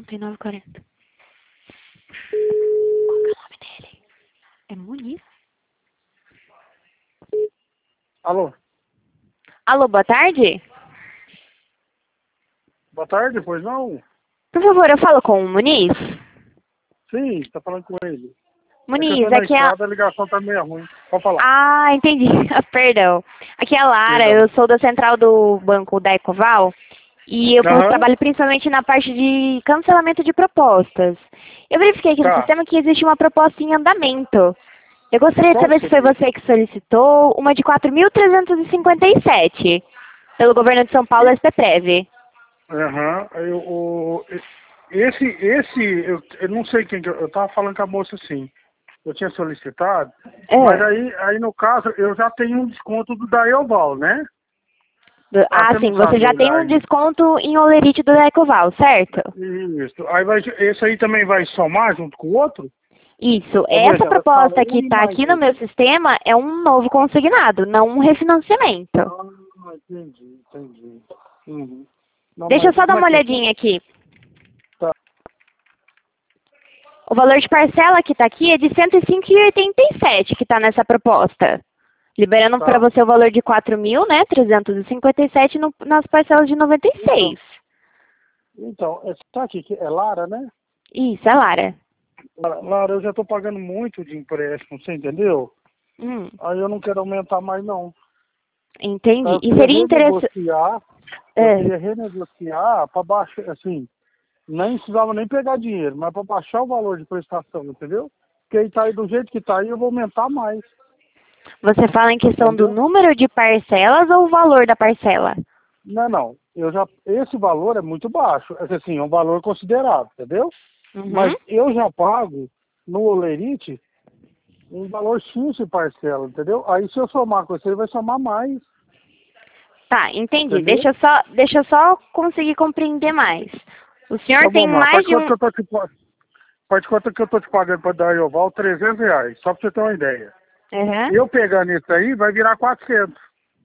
39,40. Qual que é o nome dele? É Muniz? Alô? Alô, boa tarde? Boa tarde, pois não? Por favor, eu falo com o Muniz? Sim, tá falando com ele. É que eu Muniz, tô na aqui é a... estrada, a ligação tá meio ruim. Pode falar. Ah, entendi. Perdão. Aqui é a Lara, Perdão. eu sou da central do banco da Ecoval e eu Aham, trabalho principalmente na parte de cancelamento de propostas. Eu verifiquei aqui no tá. sistema que existe uma proposta em andamento. Eu gostaria de Qual saber que se foi seria? você que solicitou uma de 4.357 pelo governo de São Paulo, SPPrev. Aham, eu não sei quem que eu tava falando com a moça assim. Eu tinha solicitado, mas É. aí no caso eu já tenho um desconto do da Eoval, né? Ah, Ah, você sim, não você sabe já tem olhar um aí. desconto em Olerite do Ecoval, certo? Isso. Aí esse aí também vai somar junto com o outro? Isso. Ou, por Essa exemplo, vai ficar proposta que um e está mais aqui no um. meu sistema é um novo consignado, não um refinanciamento. Ah, entendi. Uhum. Não, Deixa eu mas só dar como é uma que é? olhadinha aqui. Tá. O valor de parcela que está aqui é de 105,87 que está nessa proposta. Liberando para Tá. você o valor de 4.000, né, 357 nas parcelas de Então, 96. tá aqui, que é Lara, né? Isso, é Lara. Lara, eu já tô pagando muito de empréstimo, você entendeu? Hum, Aí eu não quero aumentar mais, não. Tá, entendi. eu E queria seria interessante... renegociar, para baixar, assim, nem precisava nem pegar dinheiro, mas para baixar o valor de prestação, entendeu? Porque aí tá aí do jeito que tá aí, eu vou aumentar mais, Você fala em questão do entendeu? número de parcelas ou o valor da parcela? Não. Esse valor é muito baixo. É assim, é um valor considerável, entendeu? Uhum. Mas eu já pago no Olerite um valor X de parcela, entendeu? Aí se eu somar com você, vai somar mais, Tá, entendi. entendeu? Deixa eu só conseguir compreender mais. O senhor Então tem vamos lá. mais de um... Parte quanto que eu tô te pagando para dar Ioval? R$ 300, só para você ter uma ideia. Uhum. Eu pegando isso aí, vai virar 400.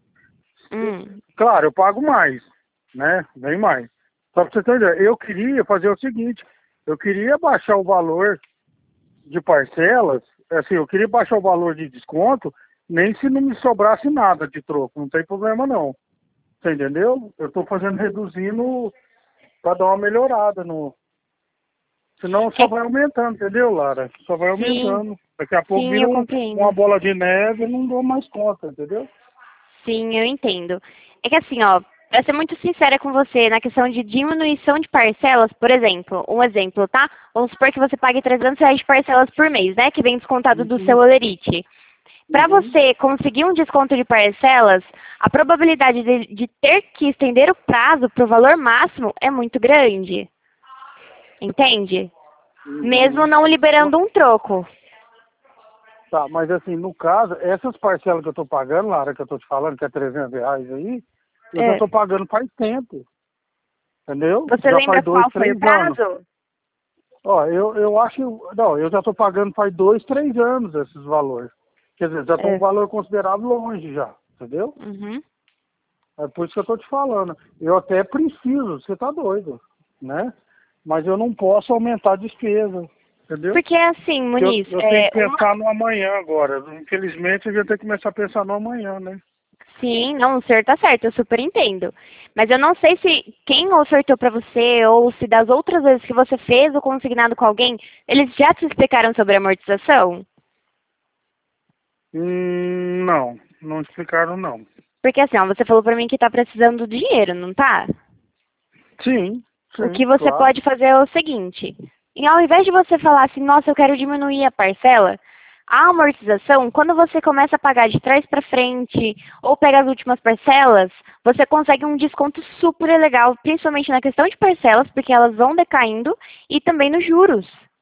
Hum. Claro, eu pago mais, né? Bem mais. Só para você ter uma ideia. Eu queria fazer o seguinte, eu queria baixar o valor de parcelas, assim, eu queria baixar o valor de desconto, nem se não me sobrasse nada de troco, não tem problema não. Você entendeu? Eu estou fazendo reduzindo para dar uma melhorada no. Senão só É, vai aumentando, entendeu, Lara? Só vai sim, aumentando. Daqui a pouco sim, vira eu uma compreendo. bola de neve e não dou mais conta, entendeu? Sim, eu entendo. É que assim, ó, pra ser muito sincera com você, na questão de diminuição de parcelas, por exemplo, um exemplo, tá? Vamos supor que você pague R$ 300 de parcelas por mês, né? Que vem descontado do seu Uhum, Olerite. Para uhum. você conseguir um desconto de parcelas, a probabilidade de ter que estender o prazo para o valor máximo é muito grande. Entende? Mesmo Uhum. não liberando um troco. Tá, mas assim, no caso, essas parcelas que eu tô pagando, Lara, que eu tô te falando, que é R$ 300 aí, eu já É. tô pagando faz tempo, entendeu? Você Já lembra faz dois, qual foi o três anos. prazo? Ó, eu acho, não, eu já tô pagando faz 2, 3 anos esses valores. Quer dizer, já tô um É. valor considerável longe já, entendeu? Uhum. É por isso que eu tô te falando. Eu até preciso, você tá doido, né? Mas eu não posso aumentar a despesa, entendeu? Porque assim, Porque eu, Muniz, eu tenho que pensar no amanhã agora. Infelizmente, eu já tenho que começar a pensar no amanhã, né? sim, não, o senhor tá certo, eu super entendo. Mas eu não sei se quem ofertou pra você ou se das outras vezes que você fez o consignado com alguém, eles já te explicaram sobre a amortização? Não explicaram não. Porque assim, ó, você falou pra mim que tá precisando de dinheiro, não tá? Sim, O sim, que você claro. pode fazer é o seguinte, e ao invés de você falar assim, nossa, eu quero diminuir a parcela, a amortização, quando você começa a pagar de trás para frente ou pega as últimas parcelas, você consegue um desconto super legal, principalmente na questão de parcelas, porque elas vão decaindo, e também nos juros.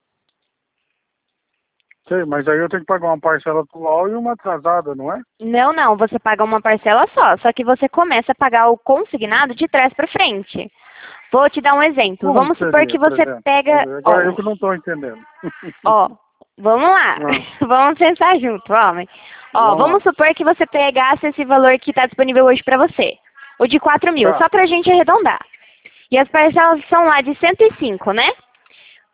Sei, mas aí eu tenho que pagar uma parcela atual e uma atrasada, não é? Não, não, você paga uma parcela só que você começa a pagar o consignado de trás para frente. Vou te dar um exemplo. Como Vamos que supor seria, que por você exemplo? Vamos pega, ver. Agora eu ó, que não estou entendendo. ó, vamos lá. Ah, Vamos pensar junto, homem. Ó, vamos vamos lá. supor que você pegasse esse valor que está disponível hoje para você. O de 4.000, Tá. só para a gente arredondar. E as parcelas são lá de 105, né?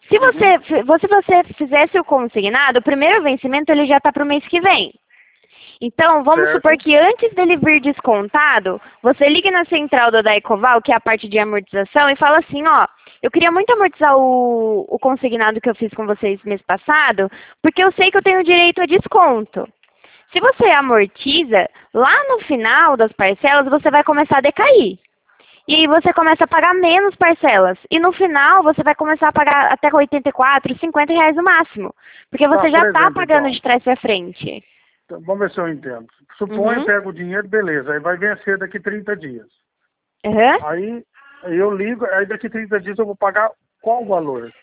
Se você fizesse o consignado, o primeiro vencimento ele já está para o mês que vem. Então, vamos Certo. supor que antes dele vir descontado, você ligue na central da Daicoval, que é a parte de amortização, e fala assim, ó, eu queria muito amortizar o consignado que eu fiz com vocês mês passado, porque eu sei que eu tenho direito a desconto. Se você amortiza, lá no final das parcelas, você vai começar a decair. E aí você começa a pagar menos parcelas. E no final, você vai começar a pagar até R$84, R$50 no máximo. Porque você já está pagando de trás para frente. Então, vamos ver se eu entendo. Suponho que pego o dinheiro, beleza, aí vai vencer daqui 30 dias. Aí eu ligo, aí daqui 30 dias eu vou pagar qual valor?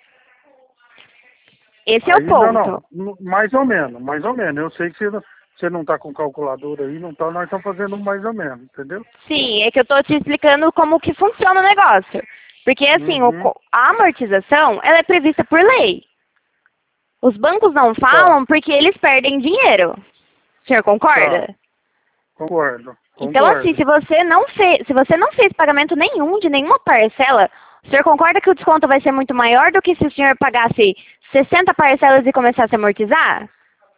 Esse é o ponto. Não, mais ou menos. Eu sei que você não está com calculadora aí, não tá, nós estamos fazendo mais ou menos, entendeu? Sim, é que eu estou te explicando como que funciona o negócio. Porque assim, a amortização, ela é prevista por lei. Os bancos não falam porque eles perdem dinheiro. O senhor concorda? Tá. Concordo. Então, assim, se você não fez pagamento nenhum de nenhuma parcela, o senhor concorda que o desconto vai ser muito maior do que se o senhor pagasse 60 parcelas e começasse a amortizar?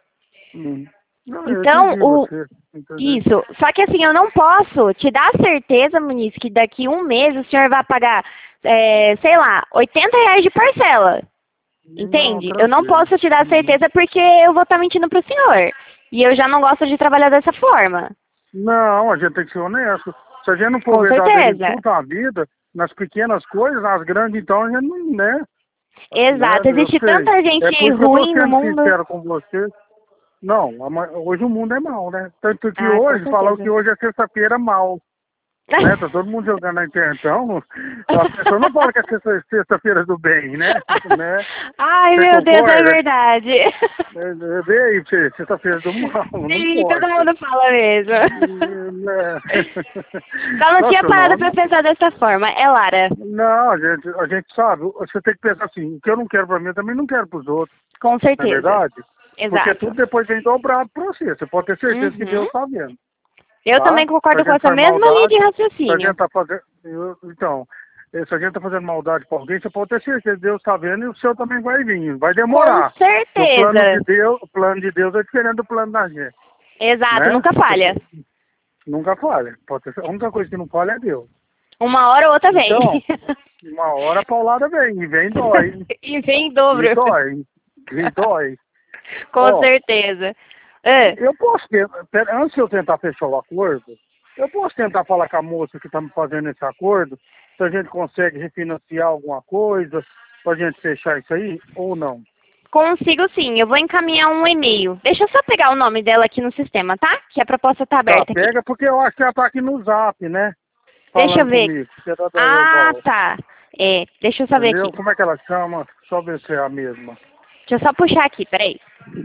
Não, então, isso. Só que assim, eu não posso te dar certeza, Muniz, que daqui um mês o senhor vai pagar, sei lá, R$80 de parcela. Entende? Eu não posso te dar certeza porque eu vou estar mentindo pro senhor. E eu já não gosto de trabalhar dessa forma. Não, a gente tem que ser honesto. Se a gente não for verdadeiro tudo na vida, nas pequenas coisas, nas grandes, então a gente não, né? Exato, existe tanta gente ruim no mundo. Sincero com você. Não, hoje o mundo é mau, né? Tanto que hoje, falam que hoje é sexta-feira mal. Né? Tá todo mundo jogando na internet, então a pessoa não fala que é sexta-feira do bem, né? Ai, meu Deus, é verdade. Vê aí, sexta-feira do mal. Sim, todo mundo fala mesmo. Só não tinha parado pra pensar dessa forma, é Lara. Não, a gente sabe, você tem que pensar assim, o que eu não quero pra mim, eu também não quero pros outros. Com certeza. Não é verdade? Exato. Porque tudo depois vem dobrado pra você, você pode ter certeza que Deus tá vendo. Eu também concordo com essa mesma linha de raciocínio. Se a gente tá fazendo, então, se a gente tá fazendo maldade pra alguém, você pode ter certeza que Deus tá vendo e o seu também vai vir. Vai demorar. Com certeza. O plano de Deus é diferente do plano da gente. Exato, né? Nunca falha. Nunca falha. Pode ter, a única coisa que não falha é Deus. Uma hora ou outra vem. Então, uma hora a paulada vem, e vem dói. E vem em dobro. E dói. Com certeza. Eu posso, antes de eu tentar fechar o acordo, eu posso tentar falar com a moça que está me fazendo esse acordo, se a gente consegue refinanciar alguma coisa, para a gente fechar isso aí, ou não? Consigo sim, eu vou encaminhar um e-mail. Deixa eu só pegar o nome dela aqui no sistema, tá? Que a proposta está aberta. Pega, aqui. Porque eu acho que ela está aqui no Zap, né? Deixa eu ver. Tá. Deixa eu só ver aqui. Como é que ela chama? Só ver se é a mesma. Deixa eu só puxar aqui, peraí.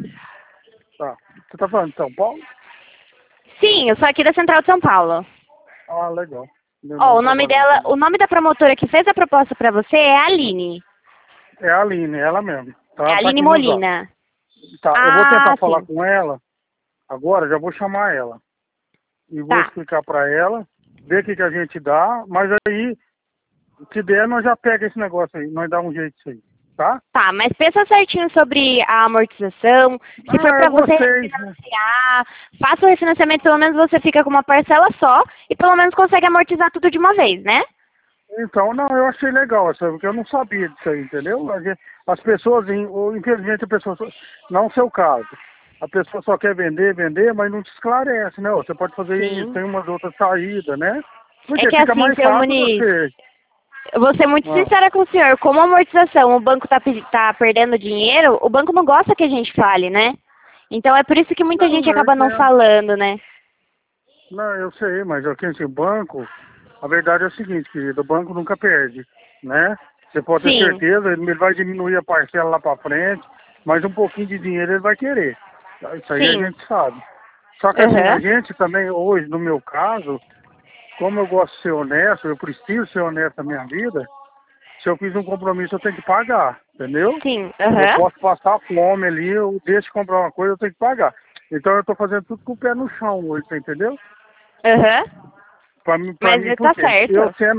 Tá. Você tá falando de São Paulo? Sim, eu sou aqui da Central de São Paulo. Ah, legal. O nome dela, o nome da promotora que fez a proposta pra você é a Aline. É a Aline, ela mesmo. Tá, é a Aline Molina. Tá, eu vou tentar falar com ela. Agora, já vou chamar ela. E vou explicar pra ela, ver o que a gente dá, mas aí, se der, nós já pega esse negócio aí, nós dá um jeito disso aí. Tá? Tá, mas pensa certinho sobre a amortização, se for pra você refinanciar, faça o refinanciamento, pelo menos você fica com uma parcela só e pelo menos consegue amortizar tudo de uma vez, né? Então, não, eu achei legal, porque eu não sabia disso aí, entendeu? As pessoas, infelizmente, a pessoa, não o seu caso, a pessoa só quer vender, mas não te esclarece, né? Você pode fazer isso, tem umas outras saídas, né? Porque é que fica assim, mais seu Muniz, eu vou ser muito sincera com o senhor, como a amortização, o banco tá perdendo dinheiro, o banco não gosta que a gente fale, né? Então é por isso que muita gente acaba não falando, né? Não, eu sei, mas aqui nesse banco, a verdade é o seguinte, querido, o banco nunca perde, né? Você pode ter certeza, ele vai diminuir a parcela lá pra frente, mas um pouquinho de dinheiro ele vai querer. Isso aí a gente sabe. Só que assim, a gente também, hoje, no meu caso, como eu gosto de ser honesto, eu preciso ser honesto na minha vida, se eu fiz um compromisso eu tenho que pagar, entendeu? Sim, Eu posso passar fome ali, eu deixo de comprar uma coisa, eu tenho que pagar. Então eu tô fazendo tudo com o pé no chão hoje, você entendeu? Pra mim, mas tá certo.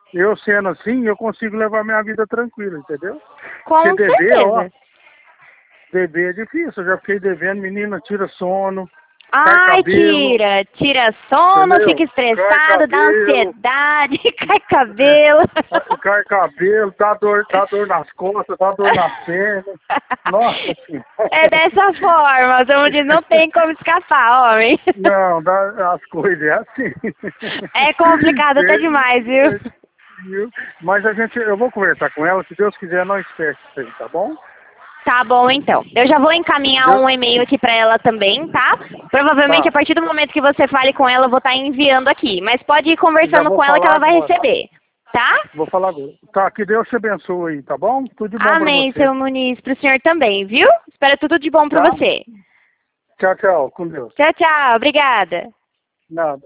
eu sendo assim, eu consigo levar minha vida tranquila, entendeu? Com Porque dever, certeza. ó, dever é difícil. Eu já fiquei devendo, menina, tira sono, cai Ai, cabelo, tira sono, entendeu? fica Cai estressado, dá cabelo, ansiedade, cai cabelo. cai cabelo, dá dor nas costas, dá dor nas pernas. Nossa Senhora. É dessa forma, como diz, não tem como escapar, homem. Não, as coisas é assim. É complicado até demais, viu? Viu? Mas eu vou conversar com ela, se Deus quiser, não esquece isso aí, tá bom? Tá bom, então. Eu já vou encaminhar Deus, um e-mail aqui pra ela também, tá? Provavelmente a tá, partir do momento que você fale com ela, eu vou estar enviando aqui. Mas pode ir já conversando vou com ela que falar ela vai agora. receber, tá? Vou falar agora. Tá, que Deus te abençoe aí, tá bom? Tudo de bom pra Amém, você, seu Muniz. Pro senhor também, viu? Espero tudo de bom pra tá? você. Tchau, tchau, com Deus. Tchau, tchau. Obrigada. Nada.